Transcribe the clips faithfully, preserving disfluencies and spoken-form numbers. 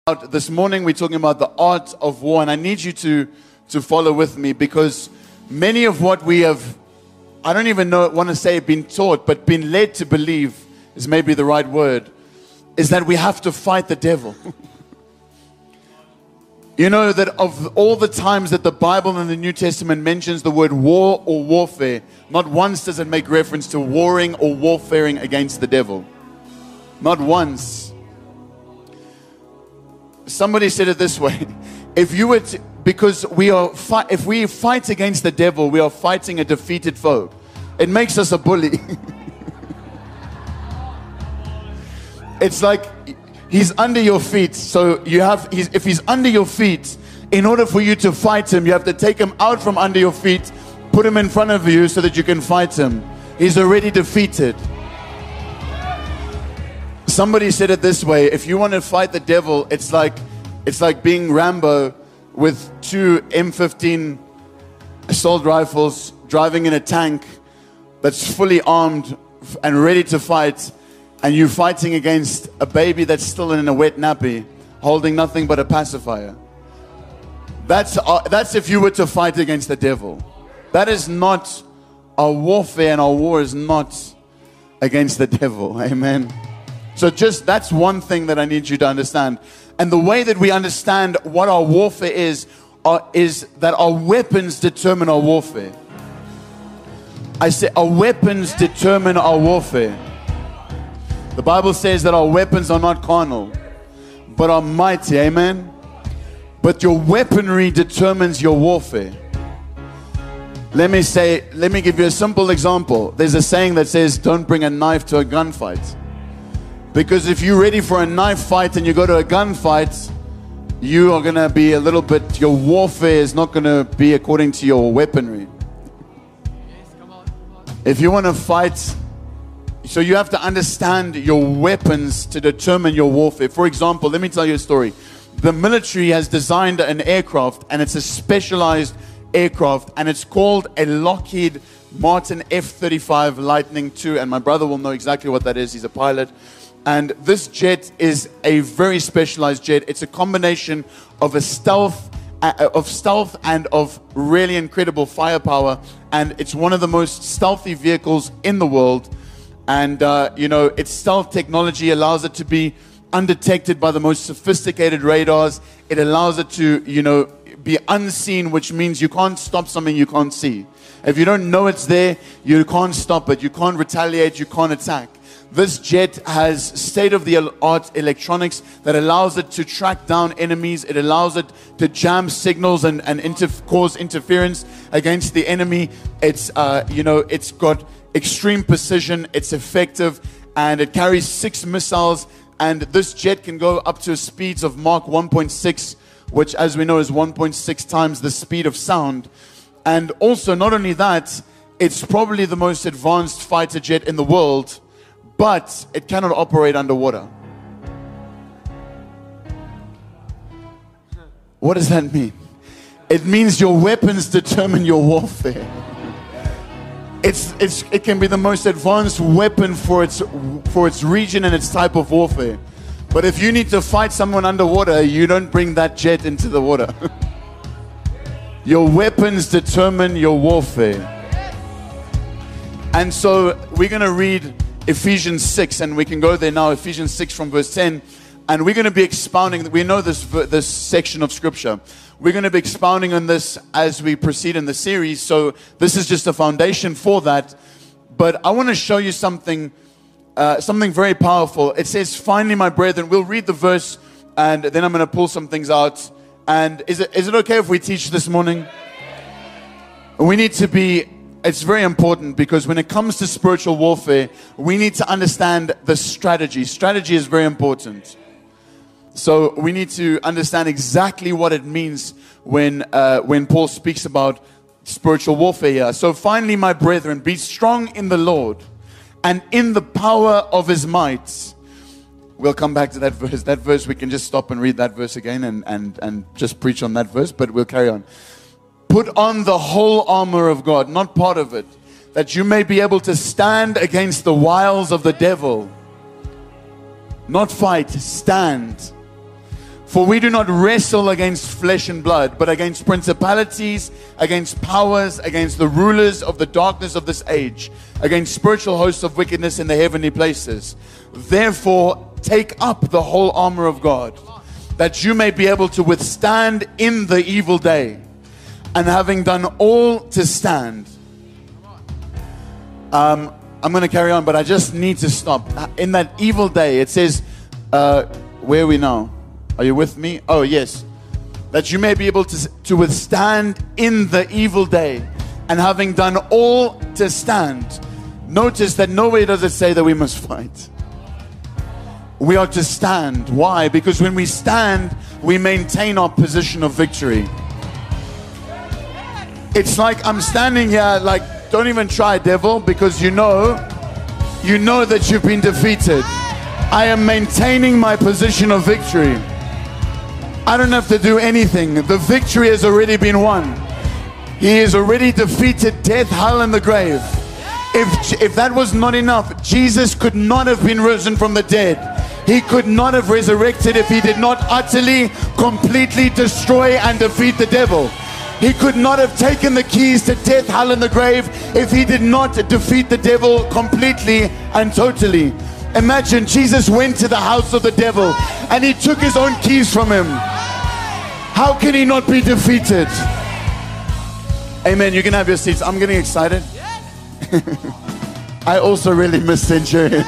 This morning we're talking about the art of war, and I need you to to follow with me, because many of what we have, I don't even know want to say been taught, but been led to believe is maybe the right word, is that we have to fight the devil. You know that of all the times that the Bible in the New Testament mentions the word war or warfare, not once does it make reference to warring or warfaring against the devil. Not once. Somebody said it this way: if you were to, because we are fi- if we fight against the devil, we are fighting a defeated foe. It makes us a bully. It's like he's under your feet, so you have he's, if he's under your feet, in order for you to fight him, you have to take him out from under your feet, put him in front of you so that you can fight him. He's already defeated. Somebody said it this way: if you want to fight the devil, it's like it's like being Rambo with two M fifteen assault rifles, driving in a tank that's fully armed and ready to fight, and you're fighting against a baby that's still in a wet nappy, holding nothing but a pacifier. That's uh, that's if you were to fight against the devil. That is not our warfare, and our war is not against the devil. Amen. So just that's one thing that I need you to understand. And the way that we understand what our warfare is, are, is that our weapons determine our warfare. I say our weapons determine our warfare. The Bible says that our weapons are not carnal, but are mighty. Amen. But your weaponry determines your warfare. Let me say, let me give you a simple example. There's a saying that says, don't bring a knife to a gunfight. Because if you're ready for a knife fight and you go to a gunfight, you are going to be a little bit, your warfare is not going to be according to your weaponry. Yes, come on, come on. If you want to fight, so you have to understand your weapons to determine your warfare. For example, let me tell you a story. The military has designed an aircraft, and it's a specialized aircraft, and it's called a Lockheed Martin F thirty-five Lightning two, and my brother will know exactly what that is. He's a pilot. And this jet is a very specialized jet. It's a combination of a stealth, uh, of stealth and of really incredible firepower. And it's one of the most stealthy vehicles in the world. And, uh, you know, its stealth technology allows it to be undetected by the most sophisticated radars. It allows it to, you know, be unseen, which means you can't stop something you can't see. If you don't know it's there, you can't stop it. You can't retaliate. You can't attack. This jet has state-of-the-art electronics that allows it to track down enemies. It allows it to jam signals and, and inter- cause interference against the enemy. It's, uh, you know, it's got extreme precision. It's effective, and it carries six missiles. And this jet can go up to speeds of Mach one point six, which, as we know, is one point six times the speed of sound. And also, not only that, it's probably the most advanced fighter jet in the world. But it cannot operate underwater. What does that mean? It means your weapons determine your warfare. It's, it's, it can be the most advanced weapon for its, for its region and its type of warfare. But if you need to fight someone underwater, you don't bring that jet into the water. Your weapons determine your warfare. And so we're going to read Ephesians six, and we can go there now. Ephesians six from verse ten, and we're going to be expounding. We know this this section of scripture. We're going to be expounding on this as we proceed in the series. So this is just a foundation for that. But I want to show you something, uh, something very powerful. It says, "Finally, my brethren," we'll read the verse, and then I'm going to pull some things out. And is it is it okay if we teach this morning? We need to be. It's very important, because when it comes to spiritual warfare, we need to understand the strategy. Strategy is very important. So we need to understand exactly what it means when uh, when Paul speaks about spiritual warfare here. So finally, my brethren, be strong in the Lord and in the power of his might. We'll come back to that verse. That verse, we can just stop and read that verse again and, and, and just preach on that verse, but we'll carry on. Put on the whole armor of God, not part of it, that you may be able to stand against the wiles of the devil. Not fight, stand. For we do not wrestle against flesh and blood, but against principalities, against powers, against the rulers of the darkness of this age, against spiritual hosts of wickedness in the heavenly places. Therefore, take up the whole armor of God, that you may be able to withstand in the evil day, and having done all to stand. Um, I'm going to carry on, but I just need to stop. In that evil day, it says, uh, where are we now? Are you with me? Oh, yes. That you may be able to, to withstand in the evil day, and having done all to stand. Notice that nowhere does it say that we must fight. We are to stand. Why? Because when we stand, we maintain our position of victory. It's like I'm standing here like, don't even try, devil, because you know, you know that you've been defeated. I am maintaining my position of victory. I don't have to do anything. The victory has already been won. He has already defeated death, hell, and the grave. If, if that was not enough, Jesus could not have been risen from the dead. He could not have resurrected if he did not utterly, completely destroy and defeat the devil. He could not have taken the keys to death, hell, and the grave if he did not defeat the devil completely and totally. Imagine Jesus went to the house of the devil and he took his own keys from him. How can he not be defeated? Amen. You can have your seats. I'm getting excited. I also really miss Centurion.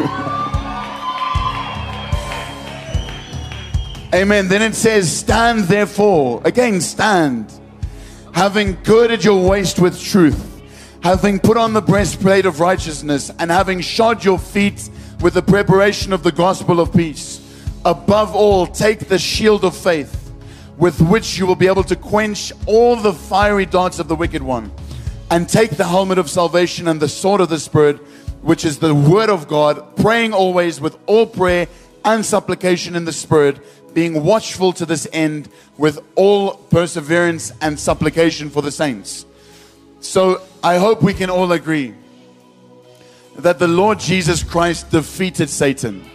Amen. Then it says, stand therefore. Again, stand. Having girded your waist with truth, having put on the breastplate of righteousness, and having shod your feet with the preparation of the gospel of peace. Above all, take the shield of faith, with which you will be able to quench all the fiery darts of the wicked one. And take the helmet of salvation and the sword of the Spirit, which is the word of God, praying always with all prayer and supplication in the Spirit, being watchful to this end with all perseverance and supplication for the saints. So I hope we can all agree that the Lord Jesus Christ defeated Satan.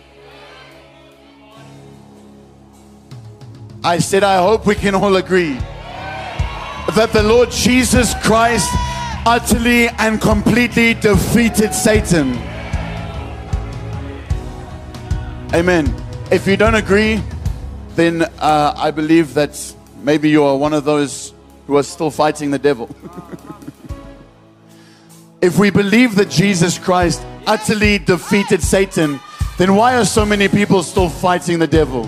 I said I hope we can all agree that the Lord Jesus Christ utterly and completely defeated Satan. Amen. If you don't agree, then uh, I believe that maybe you are one of those who are still fighting the devil. If we believe that Jesus Christ utterly defeated Satan, then why are so many people still fighting the devil?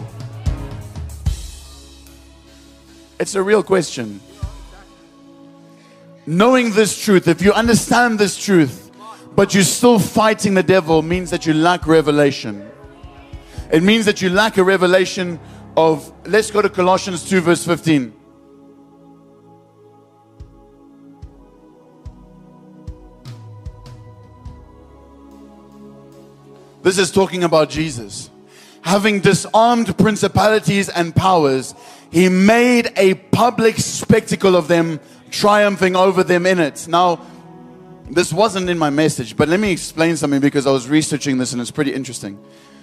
It's a real question. Knowing this truth, if you understand this truth, but you're still fighting the devil, means that you lack revelation. It means that you lack a revelation of, let's go to Colossians two verse fifteen. This is talking about Jesus. Having disarmed principalities and powers, he made a public spectacle of them, triumphing over them in it. Now, this wasn't in my message, but let me explain something because I was researching this and it's pretty interesting.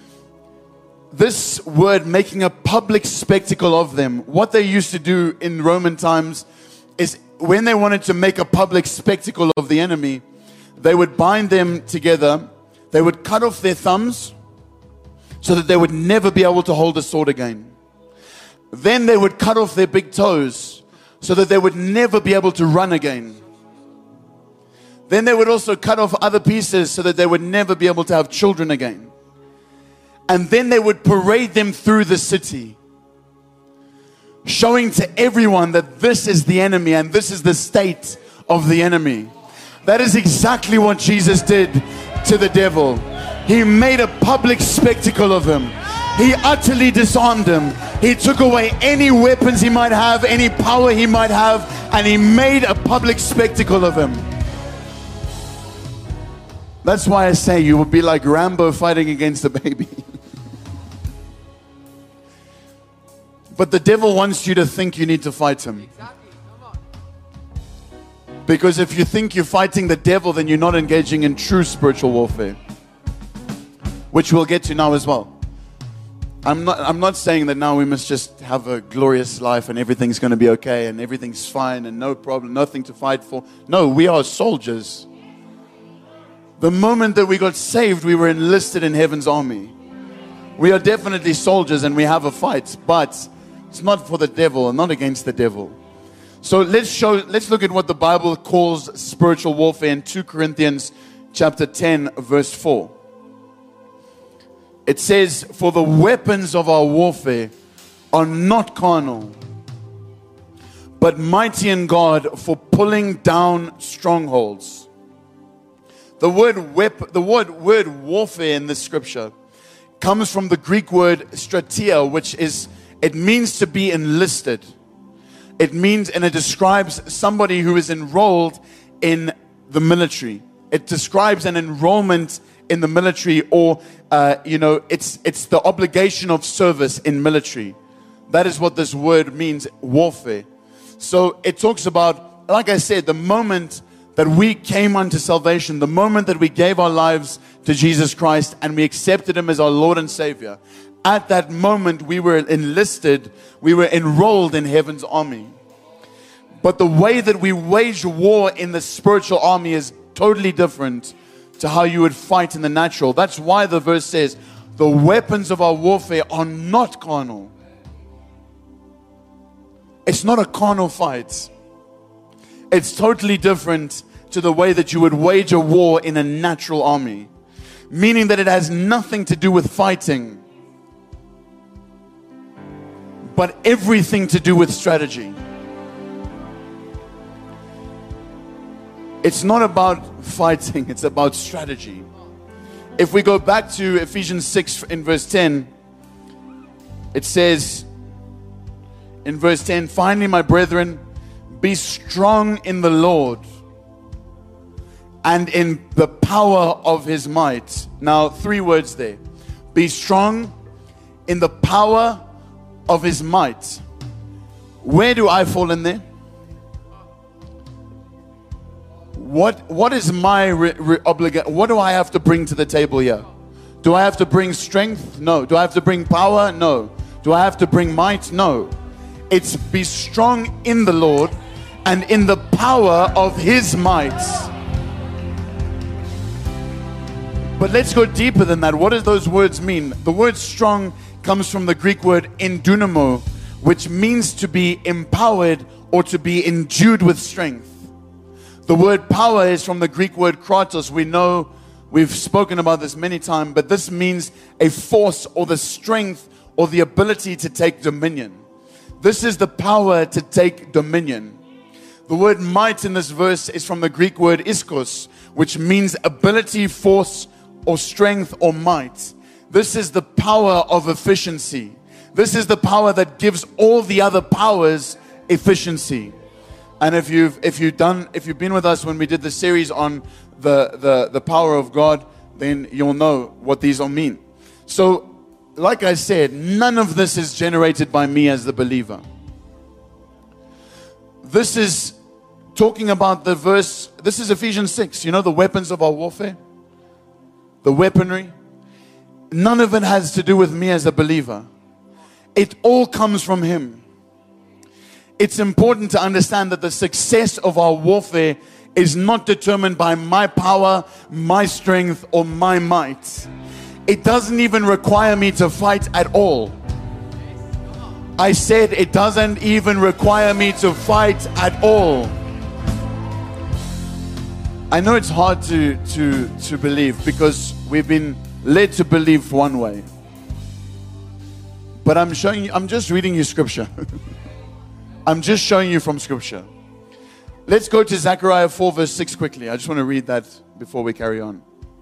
This word, making a public spectacle of them, what they used to do in Roman times is when they wanted to make a public spectacle of the enemy, they would bind them together, they would cut off their thumbs so that they would never be able to hold a sword again. Then they would cut off their big toes so that they would never be able to run again. Then they would also cut off other pieces so that they would never be able to have children again. And then they would parade them through the city, showing to everyone that this is the enemy and this is the state of the enemy. That is exactly what Jesus did to the devil. He made a public spectacle of him. He utterly disarmed him. He took away any weapons he might have, any power he might have, and he made a public spectacle of him. That's why I say you would be like Rambo fighting against a baby. But the devil wants you to think you need to fight him. Because if you think you're fighting the devil, then you're not engaging in true spiritual warfare, which we'll get to now as well. I'm not, I'm not saying that now we must just have a glorious life and everything's going to be okay and everything's fine and no problem, nothing to fight for. No, we are soldiers. The moment that we got saved, we were enlisted in heaven's army. We are definitely soldiers and we have a fight, but it's not for the devil and not against the devil. So let's show, let's look at what the Bible calls spiritual warfare in Second Corinthians chapter ten, verse four. It says, "For the weapons of our warfare are not carnal, but mighty in God for pulling down strongholds." The word wep- the word, word warfare in this scripture comes from the Greek word strategia, which is, it means to be enlisted. It means, and it describes somebody who is enrolled in the military. It describes an enrollment in the military, or, uh, you know, it's, it's the obligation of service in military. That is what this word means, warfare. So it talks about, like I said, the moment that we came unto salvation, the moment that we gave our lives to Jesus Christ and we accepted Him as our Lord and Savior, at that moment we were enlisted, we were enrolled in heaven's army. But the way that we wage war in the spiritual army is totally different to how you would fight in the natural. That's why the verse says, the weapons of our warfare are not carnal. It's not a carnal fight. It's totally different to the way that you would wage a war in a natural army. Meaning that it has nothing to do with fighting, but everything to do with strategy. It's not about fighting, it's about strategy. If we go back to Ephesians six in verse ten, it says in verse ten, "Finally, my brethren, be strong in the Lord and in the power of His might." Now, three words there. Be strong in the power of His might. Where do I fall in there? What what is my re- re- obligation? What do I have to bring to the table here? Do I have to bring strength? No. Do I have to bring power? No. Do I have to bring might? No. It's be strong in the Lord and in the power of His might. But let's go deeper than that. What do those words mean? The word strong comes from the Greek word endunamo, which means to be empowered or to be endued with strength. The word power is from the Greek word kratos. We know, we've spoken about this many times, but this means a force or the strength or the ability to take dominion. This is the power to take dominion. The word might in this verse is from the Greek word iskos, which means ability, force, or strength or might. This is the power of efficiency. This is the power that gives all the other powers efficiency. And if you've if you've done if you've been with us when we did the series on the, the, the power of God, then you'll know what these all mean. So, like I said, none of this is generated by me as the believer. This is talking about the verse, this is Ephesians six, you know, the weapons of our warfare, the weaponry. None of it has to do with me as a believer. It all comes from Him. It's important to understand that the success of our warfare is not determined by my power, my strength, or my might. It doesn't even require me to fight at all. I said it doesn't even require me to fight at all. I know it's hard to, to, to believe because we've been led to believe one way. But I'm showing you, I'm just reading you scripture. I'm just showing you from scripture. Let's go to Zechariah four verse six quickly. I just want to read that before we carry on.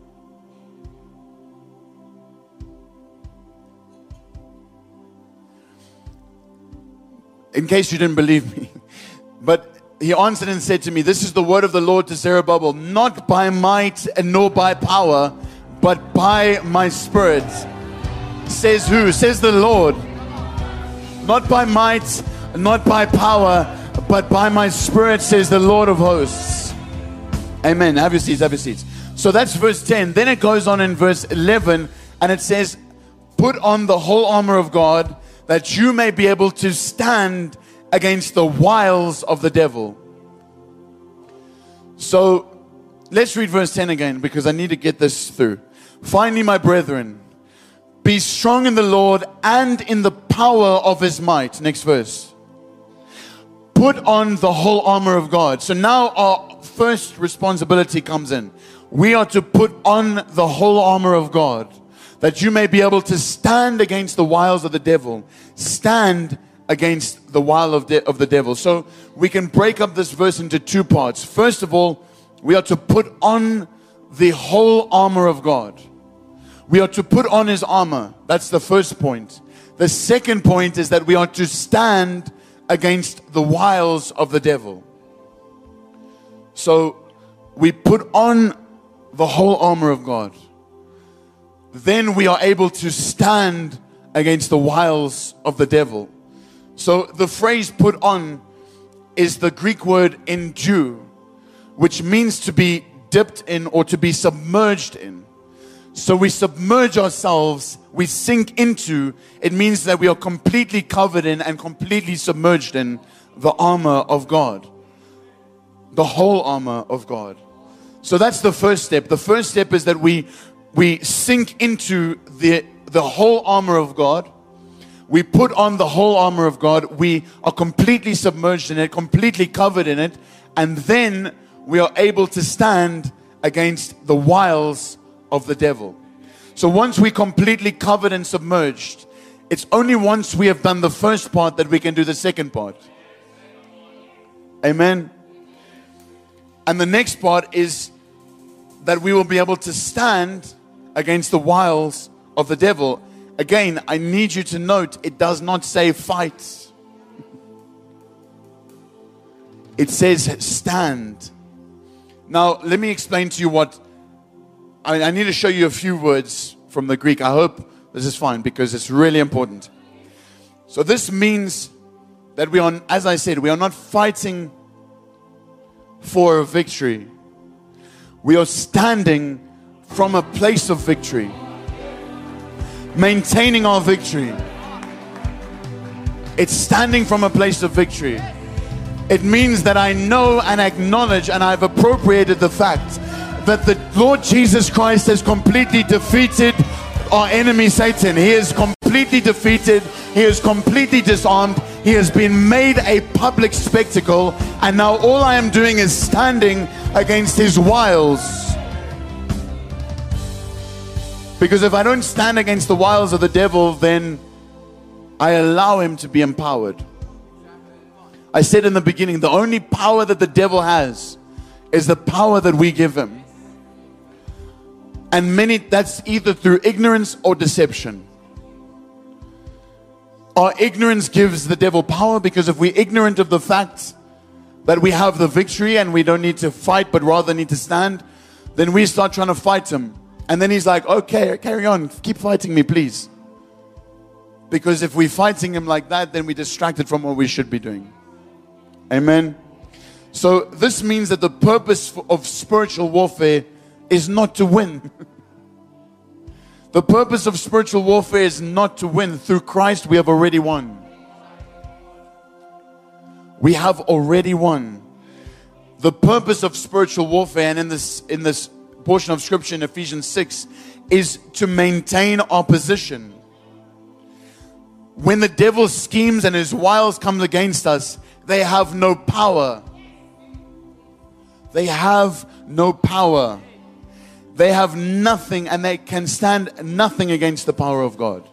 In case you didn't believe me. But he answered and said to me, "This is the word of the Lord to Zerubbabel, not by might and nor by power, but by my spirit." Says who? Says the Lord. Not by might, not by power, but by my spirit, says the Lord of hosts. Amen. Have your seats, have your seats. So that's verse ten. Then it goes on in verse eleven, and it says, put on the whole armor of God, that you may be able to stand against the wiles of the devil. So let's read verse ten again, because I need to get this through. Finally, my brethren, be strong in the Lord and in the power of his might. Next verse. Put on the whole armor of God. So now our first responsibility comes in. We are to put on the whole armor of God, that you may be able to stand against the wiles of the devil. Stand against the wile of, de- of the devil. So we can break up this verse into two parts. First of all, we are to put on the whole armor of God. We are to put on his armor. That's the first point. The second point is that we are to stand against the wiles of the devil. So we put on the whole armor of God. Then we are able to stand against the wiles of the devil. So the phrase put on is the Greek word endue, which means to be dipped in or to be submerged in. So we submerge ourselves, we sink into, it means that we are completely covered in and completely submerged in the armor of God. The whole armor of God. So that's the first step. The first step is that we we sink into the the whole armor of God. We put on the whole armor of God. We are completely submerged in it, completely covered in it, and then we are able to stand against the wiles of the devil. So once we're completely covered and submerged, it's only once we have done the first part that we can do the second part. Amen. And the next part is that we will be able to stand against the wiles of the devil. Again, I need you to note, it does not say fight. It says stand. Now, let me explain to you what, I, I need to show you a few words from the Greek. I hope this is fine because it's really important. So this means that we are, as I said, we are not fighting for a victory. We are standing from a place of victory, maintaining our victory. It's standing from a place of victory. It means that I know and acknowledge and I've appropriated the fact that the Lord Jesus Christ has completely defeated our enemy Satan. He is completely defeated. He is completely disarmed. He has been made a public spectacle, and now all I am doing is standing against his wiles. Because if I don't stand against the wiles of the devil, then I allow him to be empowered. I said in the beginning, the only power that the devil has is the power that we give him. And many, that's either through ignorance or deception. Our ignorance gives the devil power, because if we're ignorant of the fact that we have the victory and we don't need to fight but rather need to stand, then we start trying to fight him. And then he's like, okay, carry on, keep fighting me, please. Because if we're fighting him like that, then we're distracted from what we should be doing. Amen. So this means that the purpose of spiritual warfare is not to win. The purpose of spiritual warfare is not to win. Through Christ, we have already won. We have already won. The purpose of spiritual warfare, and in this in this portion of scripture in Ephesians six, is to maintain our position. When the devil schemes and his wiles come against us, they have no power. They have no power. They have nothing, and they can stand nothing against the power of God.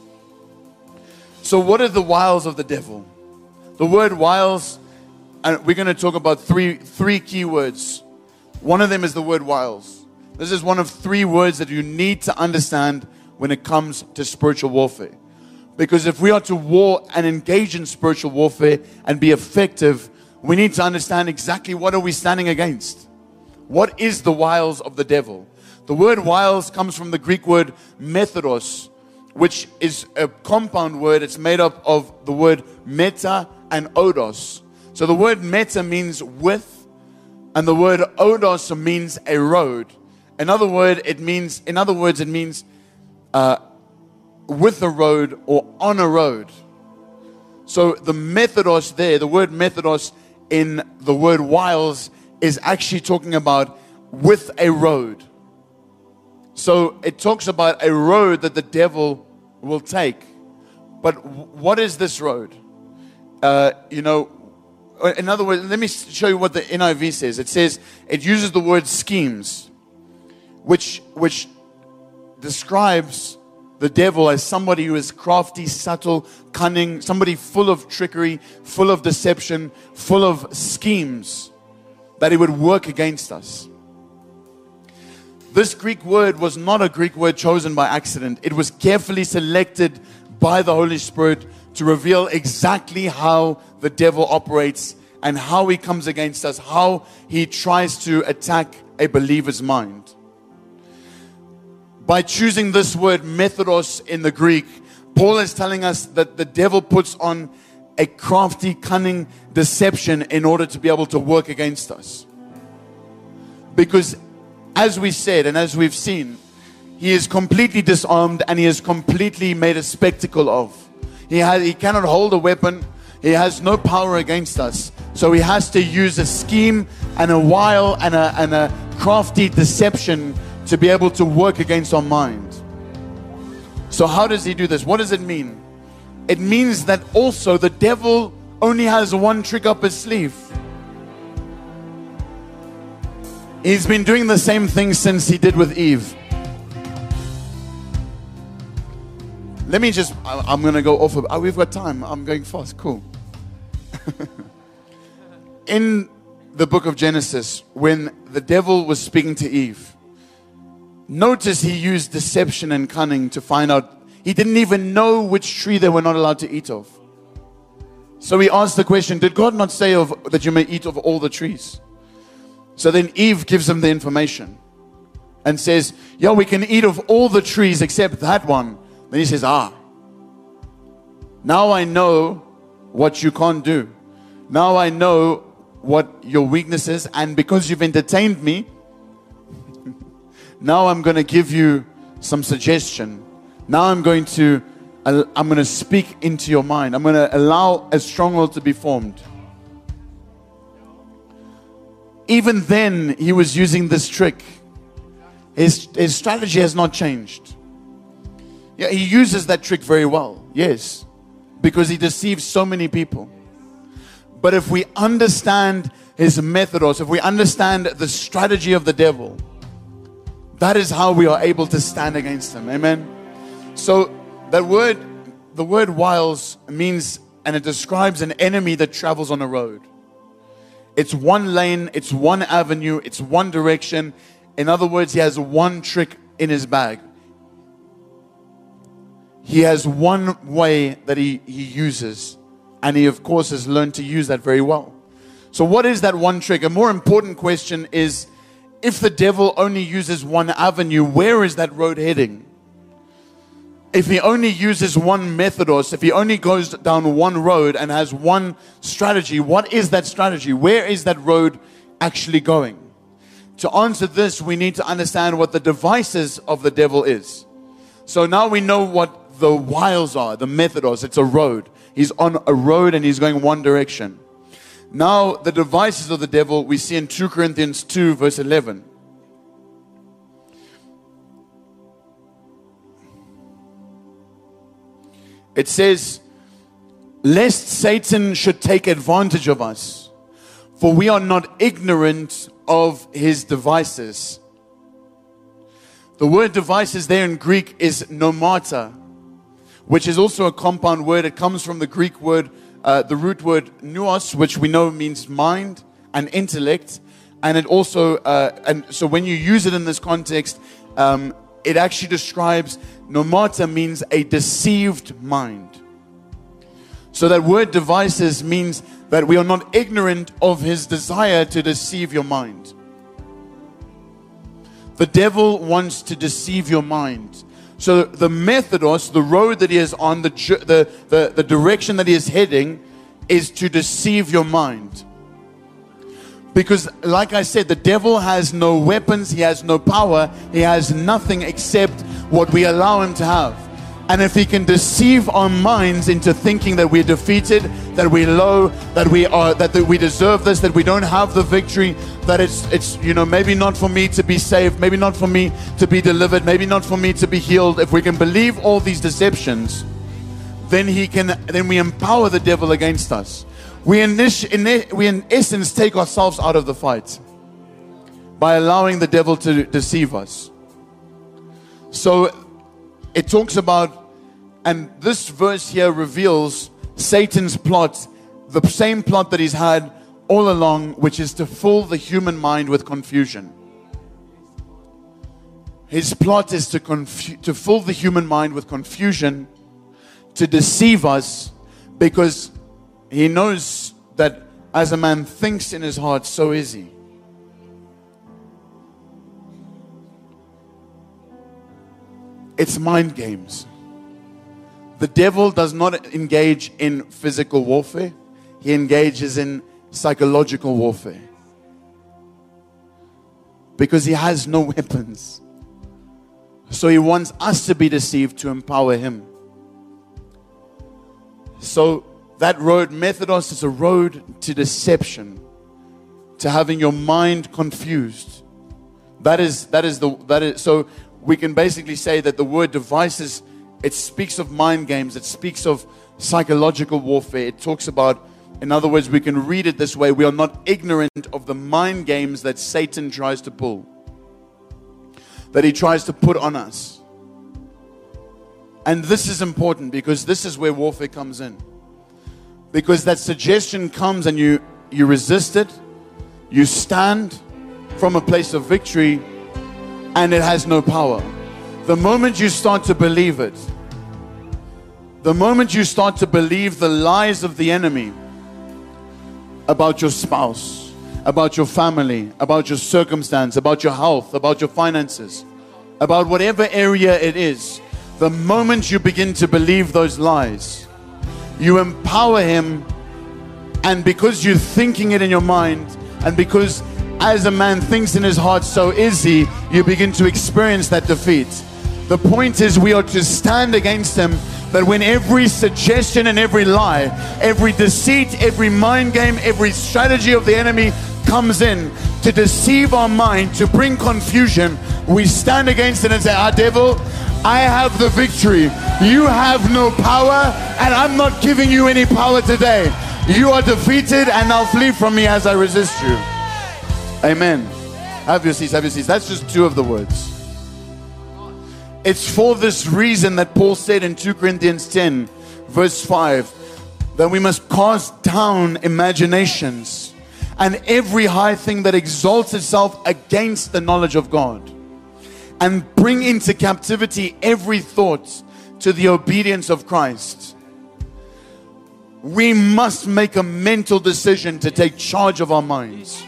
So what are the wiles of the devil? The word wiles, and we're going to talk about three three key words. One of them is the word wiles. This is one of three words that you need to understand when it comes to spiritual warfare. Because if we are to war and engage in spiritual warfare and be effective, we need to understand exactly what are we standing against. What is the wiles of the devil? The word wiles comes from the Greek word methodos, which is a compound word. It's made up of the word meta and odos. So the word meta means with, and the word odos means a road. In other word, it means, in other words, it means uh, with a road or on a road. So the methodos there, the word methodos in the word wiles is actually talking about with a road. So it talks about a road that the devil will take. But what is this road? Uh, you know, in other words, let me show you what the N I V says. It says, it uses the word schemes, which, which describes the devil as somebody who is crafty, subtle, cunning, somebody full of trickery, full of deception, full of schemes that he would work against us. This Greek word was not a Greek word chosen by accident. It was carefully selected by the Holy Spirit to reveal exactly how the devil operates and how he comes against us, how he tries to attack a believer's mind. By choosing this word methodos in the Greek, Paul is telling us that the devil puts on a crafty, cunning deception in order to be able to work against us. Because as we said and as we've seen, he is completely disarmed and he is completely made a spectacle of. He, has, he cannot hold a weapon. He has no power against us. So he has to use a scheme and a wile and a, and a crafty deception to be able to work against our mind. So how does he do this? What does it mean? It means that also the devil only has one trick up his sleeve. He's been doing the same thing since he did with Eve. Let me just, I'm going to go off. Of, oh, we've got time. I'm going fast. Cool. In the book of Genesis, when the devil was speaking to Eve, notice he used deception and cunning to find out. He didn't even know which tree they were not allowed to eat of. So he asked the question, did God not say of, that you may eat of all the trees? So then Eve gives him the information and says, yeah, we can eat of all the trees except that one. Then he says, ah, now I know what you can't do. Now I know what your weakness is. And because you've entertained me, now I'm going to give you some suggestion. Now I'm going to, I'm going to speak into your mind. I'm going to allow a stronghold to be formed. Even then, he was using this trick. His, his strategy has not changed. Yeah, he uses that trick very well. Yes. Because he deceives so many people. But if we understand his methodos, if we understand the strategy of the devil, that is how we are able to stand against him. Amen. So that word, the word wiles means, and it describes an enemy that travels on a road. It's one lane, it's one avenue, it's one direction. In other words, he has one trick in his bag. He has one way that he, he uses. And he, of course, has learned to use that very well. So what is that one trick? A more important question is, if the devil only uses one avenue, where is that road heading? If he only uses one methodos, if he only goes down one road and has one strategy, what is that strategy? Where is that road actually going? To answer this, we need to understand what the devices of the devil is. So now we know what the wiles are, the methodos. It's a road. He's on a road and he's going one direction. Now, the devices of the devil we see in two Corinthians two, verse eleven. It says, lest Satan should take advantage of us, for we are not ignorant of his devices. The word devices there in Greek is nomata, which is also a compound word. It comes from the Greek word, uh, the root word nous, which we know means mind and intellect. And it also, uh, and so when you use it in this context, um, it actually describes, nomata means a deceived mind. So that word devices means that we are not ignorant of his desire to deceive your mind. The devil wants to deceive your mind. So the methodos, the road that he is on, the, the, the, the direction that he is heading, is to deceive your mind. Because like I said, the devil has no weapons, he has no power, he has nothing except what we allow him to have. And if he can deceive our minds into thinking that we're defeated, that we're low, that we are, that, that we deserve this, that we don't have the victory, that it's, it's, you know, maybe not for me to be saved, maybe not for me to be delivered, maybe not for me to be healed. If we can believe all these deceptions, then he can, then we empower the devil against us. We in, this, in, we in essence take ourselves out of the fight by allowing the devil to deceive us. So it talks about, and this verse here reveals Satan's plot, the same plot that he's had all along, which is to fill the human mind with confusion. His plot is to, confu- to fill the human mind with confusion, to deceive us, because he knows that as a man thinks in his heart, so is he. It's mind games. The devil does not engage in physical warfare. He engages in psychological warfare. Because he has no weapons. So he wants us to be deceived to empower him. So that road, Methodos, is a road to deception, to having your mind confused. That is, that is the, that is, so we can basically say that the word devices, it speaks of mind games, it speaks of psychological warfare. It talks about, in other words, we can read it this way: we are not ignorant of the mind games that Satan tries to pull, that he tries to put on us. And this is important, because this is where warfare comes in. Because that suggestion comes and you, you resist it, you stand from a place of victory, and it has no power. The moment you start to believe it, the moment you start to believe the lies of the enemy about your spouse, about your family, about your circumstance, about your health, about your finances, about whatever area it is, the moment you begin to believe those lies, you empower him. And because you're thinking it in your mind, and because as a man thinks in his heart, so is he, you begin to experience that defeat. The point is, we are to stand against him, that when every suggestion and every lie, every deceit, every mind game, every strategy of the enemy comes in to deceive our mind, to bring confusion, we stand against it and say, ah, devil, I have the victory. You have no power, and I'm not giving you any power today. You are defeated, and now flee from me as I resist you. Amen. Have your seats, have your seats. That's just two of the words. It's for this reason that Paul said in Second Corinthians ten, verse five, that we must cast down imaginations and every high thing that exalts itself against the knowledge of God, and bring into captivity every thought to the obedience of Christ. We must make a mental decision to take charge of our minds.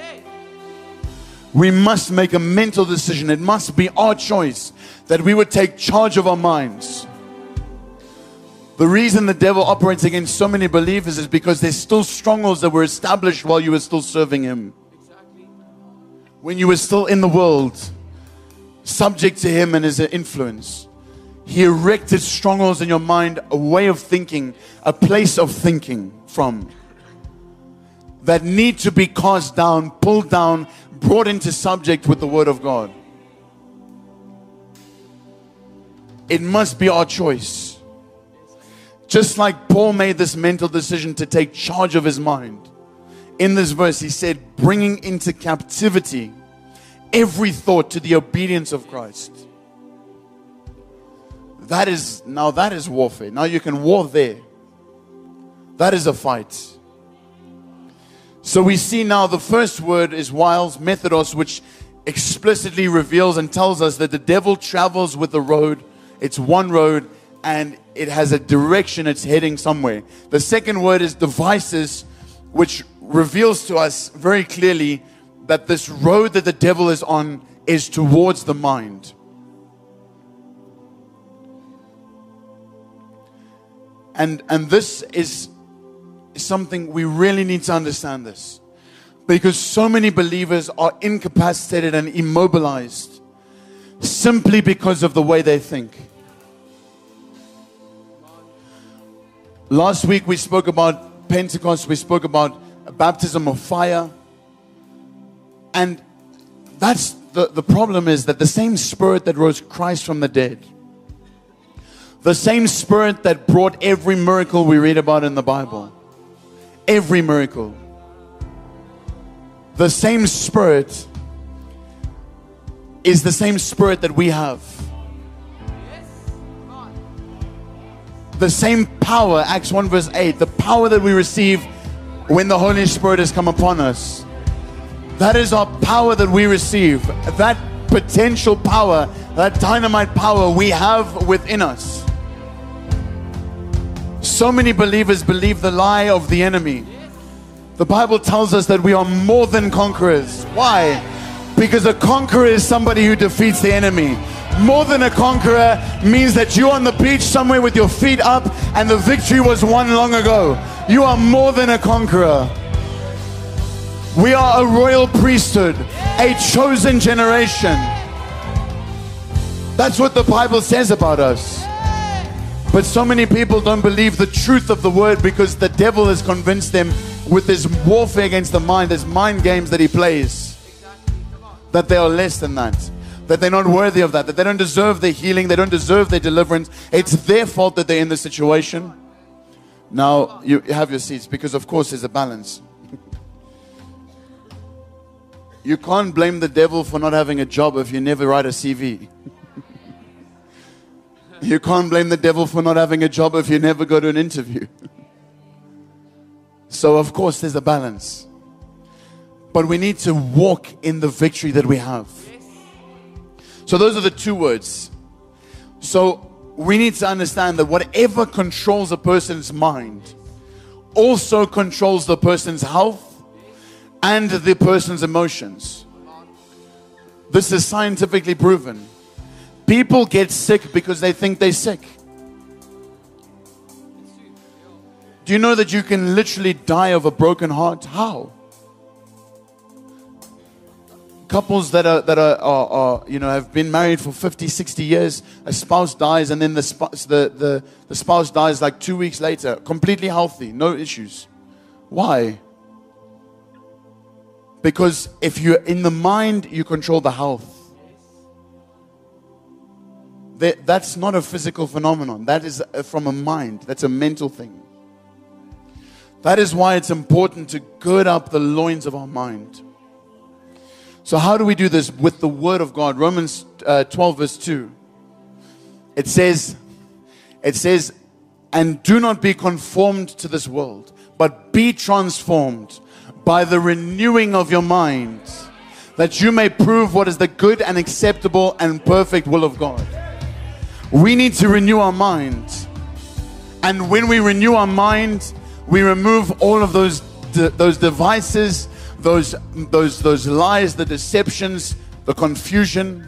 We must make a mental decision. It must be our choice that we would take charge of our minds. The reason the devil operates against so many believers is because there's still strongholds that were established while you were still serving him. Exactly. When you were still in the world, subject to him and his influence. He erected strongholds in your mind, a way of thinking, a place of thinking from, that need to be cast down, pulled down, brought into subject with the word of God. It must be our choice. Just like Paul made this mental decision to take charge of his mind. In this verse, he said, bringing into captivity every thought to the obedience of Christ. That is, now that is warfare. Now you can war there. That is a fight. So we see now the first word is wiles, methodos, which explicitly reveals and tells us that the devil travels with the road. It's one road and it has a direction, it's heading somewhere. The second word is devices, which reveals to us very clearly that this road that the devil is on is towards the mind. And, and this is something we really need to understand this, because so many believers are incapacitated and immobilized simply because of the way they think. Last week we spoke about Pentecost. We spoke about a baptism of fire. And that's the, the problem is that the same Spirit that rose Christ from the dead, the same Spirit that brought every miracle we read about in the Bible, every miracle, the same Spirit is the same Spirit that we have. The same power, Acts one verse eight, the power that we receive when the Holy Spirit has come upon us. That is our power that we receive. That potential power, that dynamite power we have within us. So many believers believe the lie of the enemy. The Bible tells us that we are more than conquerors. Why? Because a conqueror is somebody who defeats the enemy. More than a conqueror means that you're on the beach somewhere with your feet up and the victory was won long ago. You are more than a conqueror. We are a royal priesthood, a chosen generation. That's what the Bible says about us. But so many people don't believe the truth of the word because the devil has convinced them with his warfare against the mind, his mind games that he plays, that they are less than that, that they're not worthy of that, that they don't deserve their healing, they don't deserve their deliverance. It's their fault that they're in this situation. Now, you have your seats because, of course, there's a balance. You can't blame the devil for not having a job if you never write a C V. You can't blame the devil for not having a job if you never go to an interview. So, of course, there's a balance. But we need to walk in the victory that we have. So those are the two words. So we need to understand that whatever controls a person's mind also controls the person's health and the person's emotions. This is scientifically proven. People get sick because they think they're sick. Do you know that you can literally die of a broken heart? How? Couples that are that are, are, are you know have been married for fifty, sixty years, a spouse dies, and then the spouse the, the, the spouse dies like two weeks later, completely healthy, no issues. Why? Because if you're in the mind, you control the health. That, that's not a physical phenomenon. That is from a mind. That's a mental thing. That is why it's important to gird up the loins of our mind. So how do we do this? With the Word of God. Romans uh, twelve verse two. It says, it says, and do not be conformed to this world, but be transformed by the renewing of your mind, that you may prove what is the good and acceptable and perfect will of God. We need to renew our mind. And when we renew our mind, we remove all of those de- those devices, those those those lies, the deceptions, the confusion.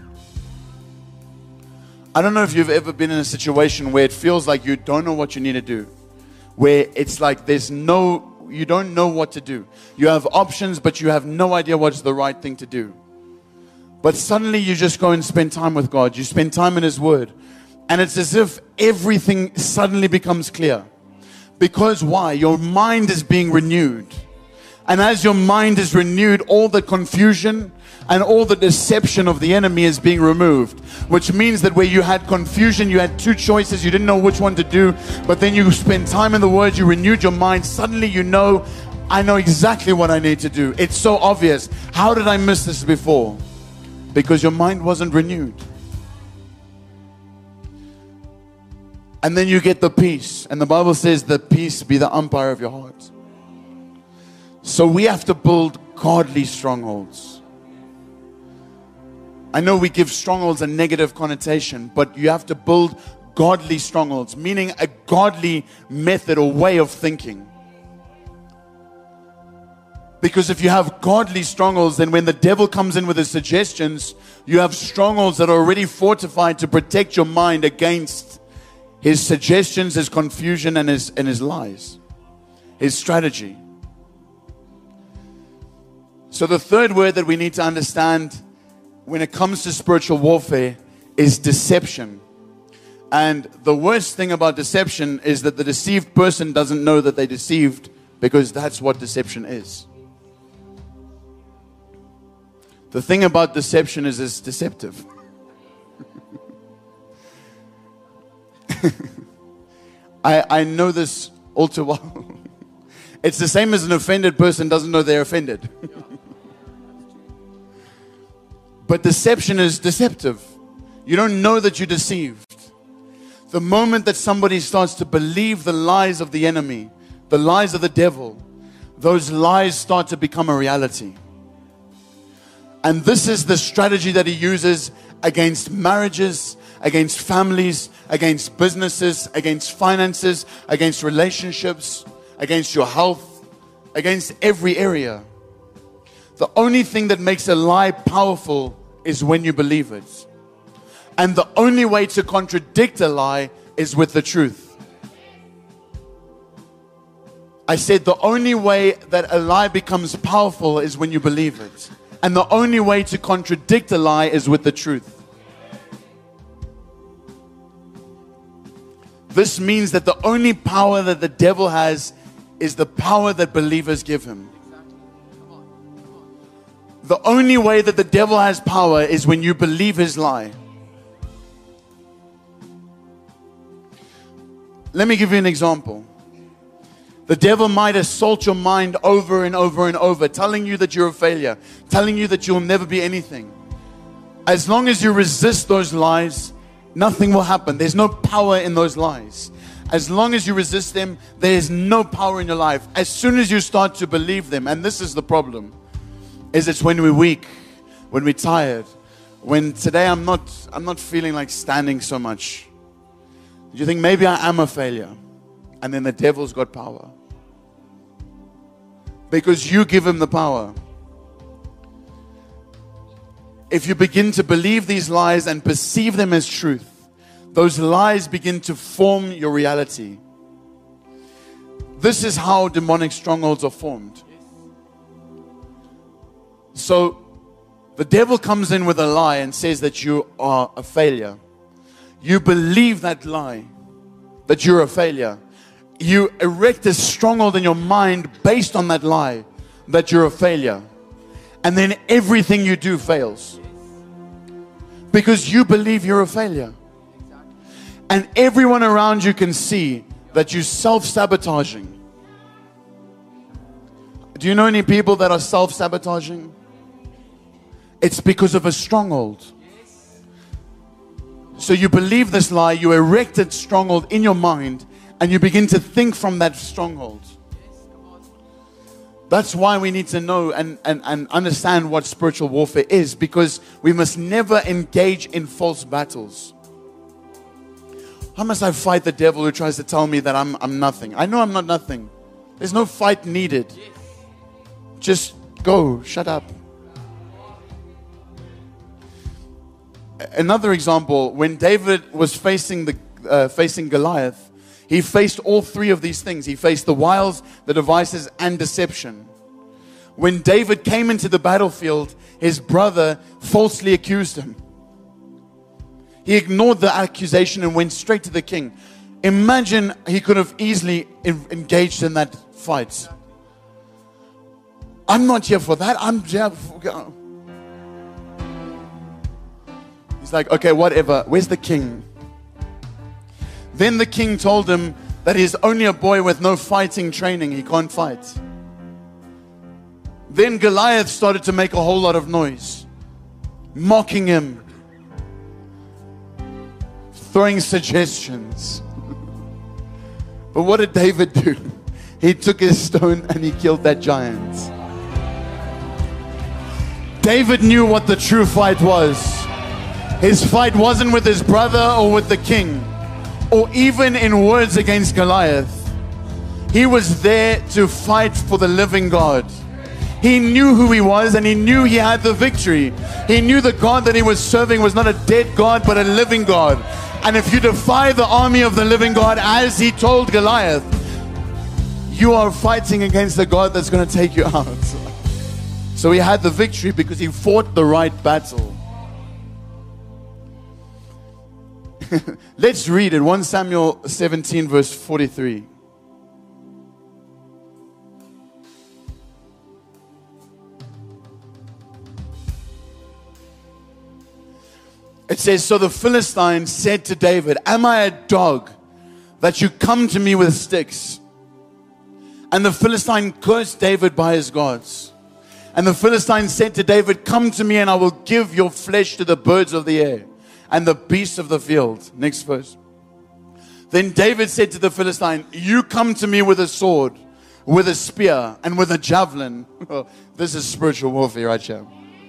I don't know if you've ever been in a situation where it feels like you don't know what you need to do, where it's like there's no, you don't know what to do. You have options, but you have no idea what's the right thing to do. But suddenly you just go and spend time with God. You spend time in His Word. And it's as if everything suddenly becomes clear. Because why? Your mind is being renewed. And as your mind is renewed, all the confusion and all the deception of the enemy is being removed. Which means that where you had confusion, you had two choices, you didn't know which one to do, but then you spent time in the Word, you renewed your mind, suddenly you know, I know exactly what I need to do. It's so obvious. How did I miss this before? Because your mind wasn't renewed. And then you get the peace. And the Bible says the peace be the umpire of your heart. So we have to build godly strongholds. I know we give strongholds a negative connotation, but you have to build godly strongholds, meaning a godly method or way of thinking. Because if you have godly strongholds, then when the devil comes in with his suggestions, you have strongholds that are already fortified to protect your mind against his suggestions, his confusion, and his, and his lies, his strategy. So the third word that we need to understand when it comes to spiritual warfare is deception. And the worst thing about deception is that the deceived person doesn't know that they're deceived, because that's what deception is. The thing about deception is it's deceptive. I, I know this all too well. It's the same as an offended person doesn't know they're offended. But deception is deceptive. You don't know that you're deceived. The moment that somebody starts to believe the lies of the enemy, the lies of the devil, those lies start to become a reality. And this is the strategy that he uses against marriages, against families, against businesses, against finances, against relationships, against your health, against every area. The only thing that makes a lie powerful is when you believe it. And the only way to contradict a lie is with the truth. I said the only way that a lie becomes powerful is when you believe it. And the only way to contradict a lie is with the truth. This means that the only power that the devil has is the power that believers give him. The only way that the devil has power is when you believe his lie. Let me give you an example. The devil might assault your mind over and over and over, telling you that you're a failure, telling you that you'll never be anything. As long as you resist those lies, nothing will happen. There's no power in those lies. As long as you resist them, there is no power in your life. As soon as you start to believe them, and this is the problem, is it's when we're weak, when we're tired, when today I'm not, I'm not feeling like standing so much. You think maybe I am a failure, and then the devil's got power. Because you give him the power. If you begin to believe these lies and perceive them as truth, those lies begin to form your reality. This is how demonic strongholds are formed. So, the devil comes in with a lie and says that you are a failure. You believe that lie, that you're a failure. You erect a stronghold in your mind based on that lie, that you're a failure. And then everything you do fails. Because you believe you're a failure. And everyone around you can see that you're self-sabotaging. Do you know any people that are self-sabotaging? It's because of a stronghold. So you believe this lie, you erect a stronghold in your mind, and you begin to think from that stronghold. That's why we need to know and, and, and understand what spiritual warfare is, because we must never engage in false battles. How must I fight the devil who tries to tell me that I'm, I'm nothing? I know I'm not nothing. There's no fight needed. Just go, shut up. Another example, when David was facing the uh, facing Goliath, he faced all three of these things. He faced the wiles, the devices, and deception. When David came into the battlefield, his brother falsely accused him. He ignored the accusation and went straight to the king. Imagine he could have easily engaged in that fight. I'm not here for that. I'm here for... He's like, okay, whatever. Where's the king? Then the king told him that he's only a boy with no fighting training. He can't fight. Then Goliath started to make a whole lot of noise, mocking him, throwing suggestions. But what did David do? He took his stone and he killed that giant. David knew what the true fight was. His fight wasn't with his brother or with the king, or even in words against Goliath. He was there to fight for the living God. He knew who he was and he knew he had the victory. He knew the God that he was serving was not a dead God but a living God. And if you defy the army of the living God, as he told Goliath, you are fighting against the God that's going to take you out. So he had the victory because he fought the right battle. Let's read it. First Samuel seventeen, verse forty-three. It says, so the Philistine said to David, am I a dog that you come to me with sticks? And the Philistine cursed David by his gods. And the Philistine said to David, come to me and I will give your flesh to the birds of the air and the beasts of the field. Next verse. Then David said to the Philistine, you come to me with a sword, with a spear, and with a javelin. This is spiritual warfare right here.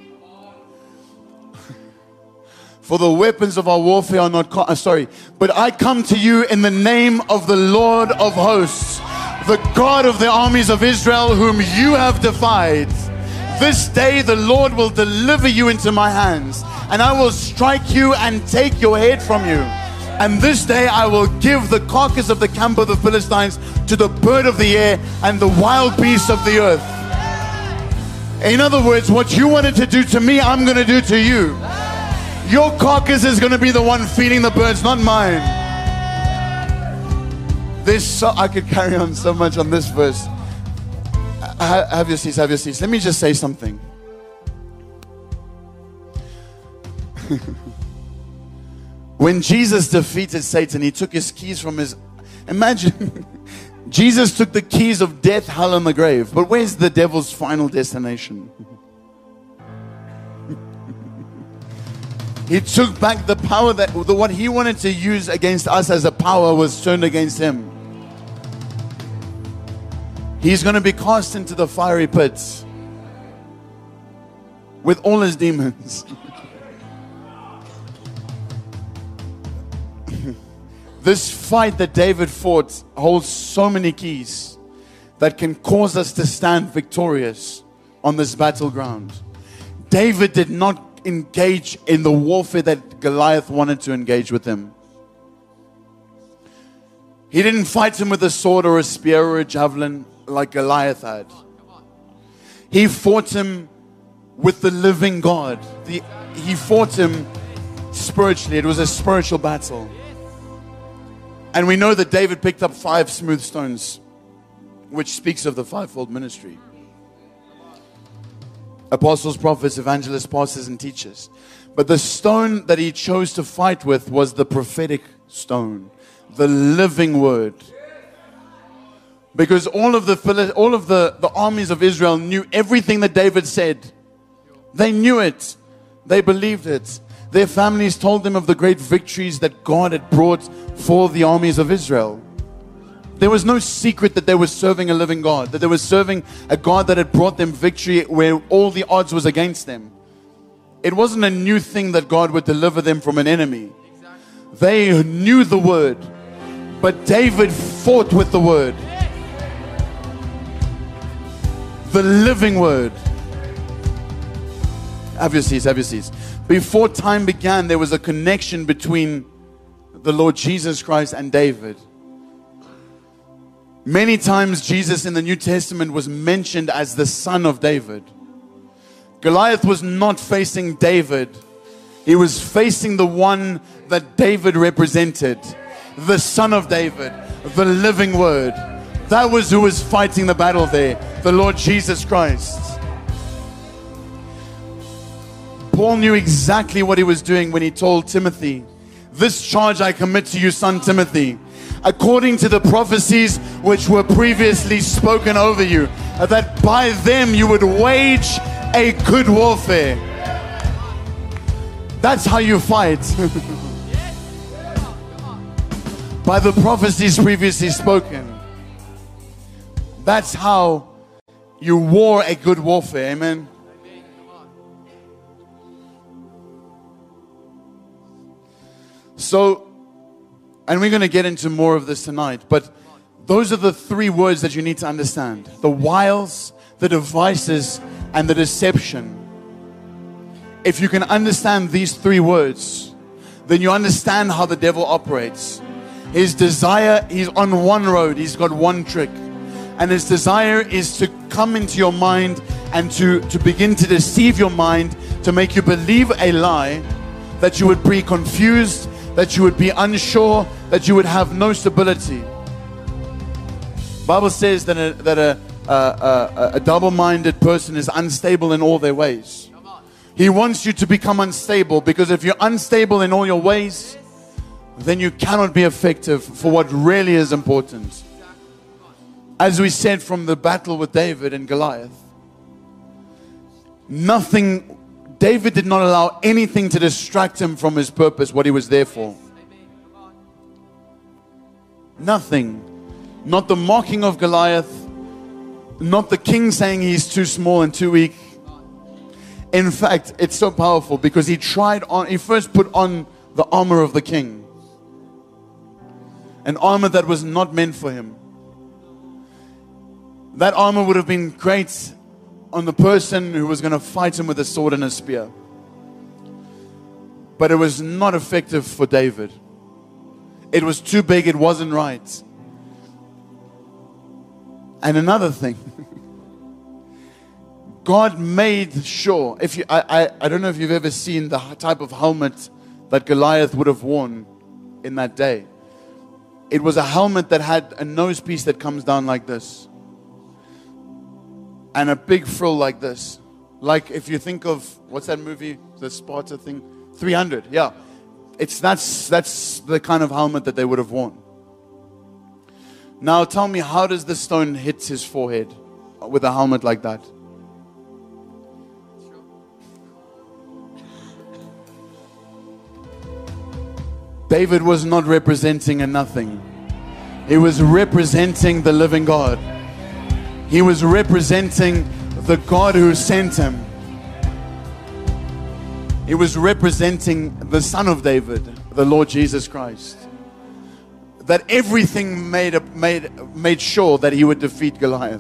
For the weapons of our warfare are not, uh, sorry, but I come to you in the name of the Lord of hosts, the God of the armies of Israel, whom you have defied. This day the Lord will deliver you into my hands, and I will strike you and take your head from you. And this day I will give the carcass of the camp of the Philistines to the bird of the air and the wild beasts of the earth. In other words, what you wanted to do to me, I'm going to do to you. Your carcass is going to be the one feeding the birds, not mine. There's so, I could carry on so much on this verse. Ha- Have your seats, have your seats. Let me just say something. When Jesus defeated Satan, he took his keys from his... Imagine, Jesus took the keys of death, hell, and the grave. But where's the devil's final destination? He took back the power that the, what he wanted to use against us as a power was turned against him. He's going to be cast into the fiery pits with all his demons. This fight that David fought holds so many keys that can cause us to stand victorious on this battleground. David did not engage in the warfare that Goliath wanted to engage with him. He didn't fight him with a sword or a spear or a javelin like Goliath had. He fought him with the living God. The, he fought him spiritually. It was a spiritual battle. And we know that David picked up five smooth stones, which speaks of the fivefold ministry. Apostles, prophets, evangelists, pastors, and teachers. But the stone that he chose to fight with was the prophetic stone, the living word. Because all of the all of the, the armies of Israel knew everything that David said. They knew it. They believed it. Their families told them of the great victories that God had brought for the armies of Israel. There was no secret that they were serving a living God, that they were serving a God that had brought them victory where all the odds was against them. It wasn't a new thing that God would deliver them from an enemy. They knew the word, but David fought with the word. The living word. Have your seats, have your seats. Before time began, there was a connection between the Lord Jesus Christ and David. Many times Jesus in the New Testament was mentioned as the son of David. Goliath was not facing David. He was facing the one that David represented. The son of David. The living word. That was who was fighting the battle there. The Lord Jesus Christ. Paul knew exactly what he was doing when he told Timothy, "This charge I commit to you, son Timothy, according to the prophecies which were previously spoken over you, that by them you would wage a good warfare." That's how you fight. By the prophecies previously spoken. That's how you war a good warfare. Amen. So, and we're going to get into more of this tonight, but those are the three words that you need to understand. The wiles, the devices, and the deception. If you can understand these three words, then you understand how the devil operates. His desire, he's on one road, he's got one trick. And his desire is to come into your mind and to, to begin to deceive your mind, to make you believe a lie, that you would be confused, that you would be unsure, that you would have no stability. Bible says that a, that a, a, a, a double-minded person is unstable in all their ways. He wants you to become unstable, because if you're unstable in all your ways, then you cannot be effective for what really is important. As we said from the battle with David and Goliath, nothing, David did not allow anything to distract him from his purpose, what he was there for. Nothing. Not the mocking of Goliath, not the king saying he's too small and too weak. In fact, it's so powerful because he tried on, he first put on the armor of the king. An armor that was not meant for him. That armor would have been great on the person who was going to fight him with a sword and a spear. But it was not effective for David. It was too big, it wasn't right. And another thing, God made sure, if you, I, I, I don't know if you've ever seen the type of helmet that Goliath would have worn in that day. It was a helmet that had a nose piece that comes down like this. And a big frill like this. Like if you think of, what's that movie? The Sparta thing? three hundred, yeah. It's that's that's the kind of helmet that they would have worn. Now tell me, how does the stone hit his forehead with a helmet like that? David was not representing a nothing. He was representing the living God. He was representing the God who sent him. He was representing the Son of David, the Lord Jesus Christ. That everything made, made, made sure that he would defeat Goliath.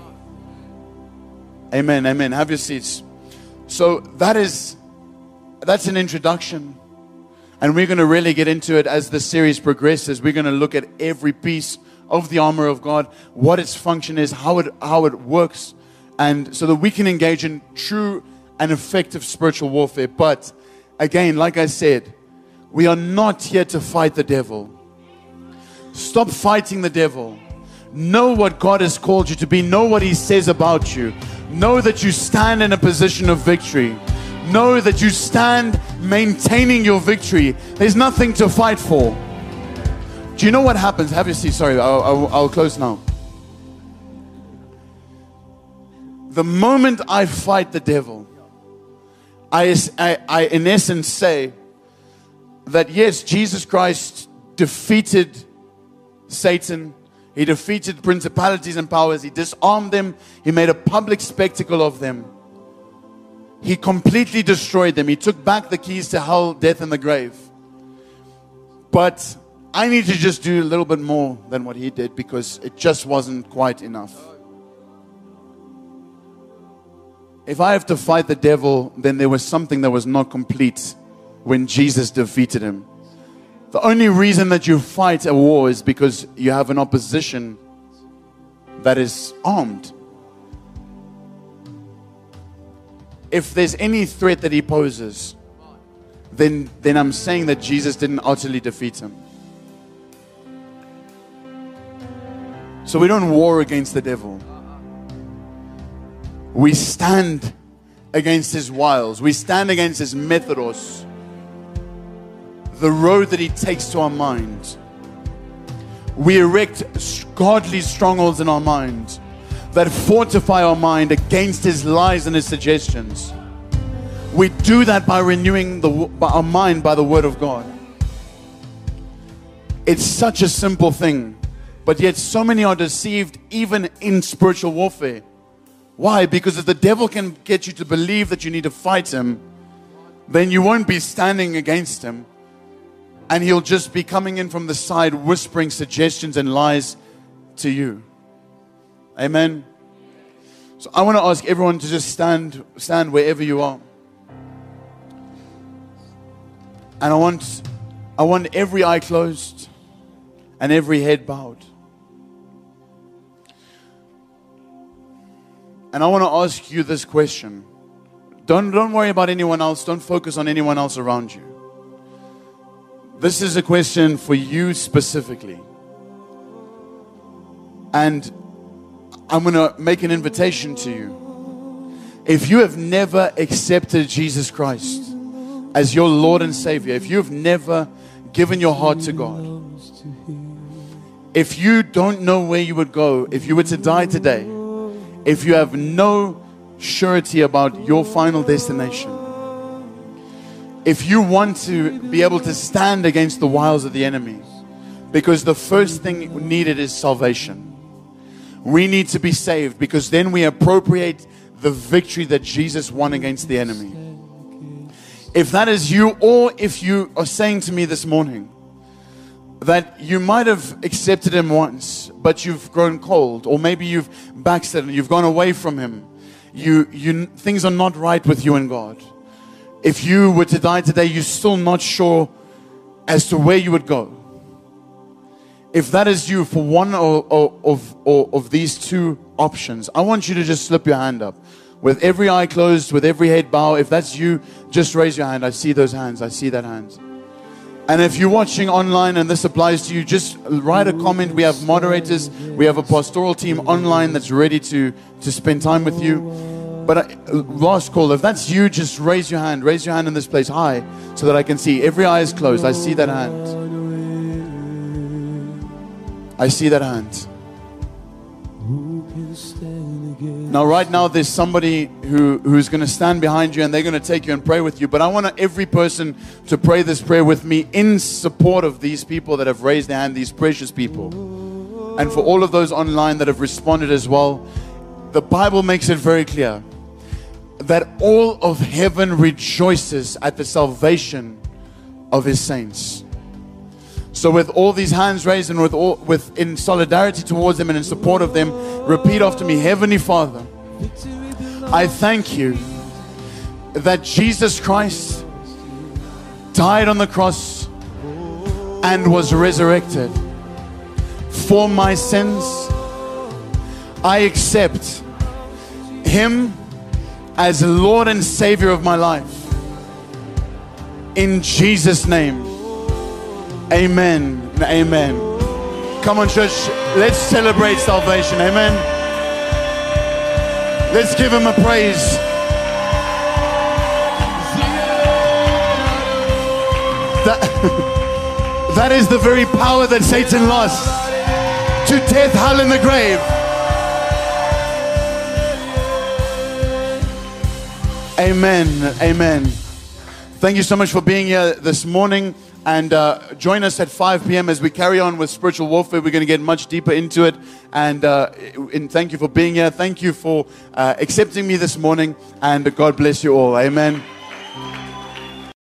Amen, amen. Have your seats. So that is, that's an introduction. And we're going to really get into it as the series progresses. We're going to look at every piece of the armor of God, what its function is, how it, how it works, and so that we can engage in true and effective spiritual warfare. But again, like I said, we are not here to fight the devil. Stop fighting the devil. Know what God has called you to be. Know what He says about you. Know that you stand in a position of victory. Know that you stand maintaining your victory. There's nothing to fight for. Do you know what happens? Have you seen? Sorry, I'll, I'll, I'll close now. The moment I fight the devil, I, I, I in essence say that yes, Jesus Christ defeated Satan. He defeated principalities and powers. He disarmed them. He made a public spectacle of them. He completely destroyed them. He took back the keys to hell, death, and the grave. But I need to just do a little bit more than what he did, because it just wasn't quite enough. If I have to fight the devil, then there was something that was not complete when Jesus defeated him. The only reason that you fight a war is because you have an opposition that is armed. If there's any threat that he poses, then, then I'm saying that Jesus didn't utterly defeat him. So we don't war against the devil. We stand against his wiles. We stand against his methodos. The road that he takes to our mind. We erect godly strongholds in our mind that fortify our mind against his lies and his suggestions. We do that by renewing the, by our mind by the word of God. It's such a simple thing, but yet so many are deceived even in spiritual warfare. Why? Because if the devil can get you to believe that you need to fight him, then you won't be standing against him. And he'll just be coming in from the side, whispering suggestions and lies to you. Amen. So I want to ask everyone to just stand, stand wherever you are. And I want, I want every eye closed and every head bowed. And I want to ask you this question. Don't, don't worry about anyone else. Don't focus on anyone else around you. This is a question for you specifically. And I'm going to make an invitation to you. If you have never accepted Jesus Christ as your Lord and Savior, if you've never given your heart to God, if you don't know where you would go, if you were to die today, if you have no surety about your final destination, if you want to be able to stand against the wiles of the enemy, because the first thing needed is salvation. We need to be saved, because then we appropriate the victory that Jesus won against the enemy. If that is you, or if you are saying to me this morning that you might have accepted Him once, but you've grown cold, or maybe you've backslidden, you've gone away from Him, you, you, things are not right with you and God. If you were to die today, you're still not sure as to where you would go. If that is you for one or, or, of, or, of these two options, I want you to just slip your hand up. With every eye closed, with every head bow, if that's you, just raise your hand. I see those hands. I see that hand. And if you're watching online and this applies to you, just write a comment. We have moderators. We have a pastoral team online that's ready to, to spend time with you. But I, last call, if that's you, just raise your hand. Raise your hand in this place high so that I can see. Every eye is closed. I see that hand. I see that hand. Now, right now, there's somebody who, who's going to stand behind you and they're going to take you and pray with you. But I want every person to pray this prayer with me in support of these people that have raised their hand, these precious people. And for all of those online that have responded as well, the Bible makes it very clear that all of heaven rejoices at the salvation of His saints. So with all these hands raised and with all, with in solidarity towards them and in support of them, repeat after me. Heavenly Father, I thank you that Jesus Christ died on the cross and was resurrected for my sins. I accept Him as Lord and Savior of my life. In Jesus' name. Amen. Amen. Come on, church. Let's celebrate salvation. Amen. Let's give Him a praise. That, that is the very power that Satan lost to death, hell, and the grave. Amen. Amen. Thank you so much for being here this morning. And uh, join us at five p.m. as we carry on with spiritual warfare. We're going to get much deeper into it. And, uh, and thank you for being here. Thank you for uh, accepting me this morning. And God bless you all. Amen.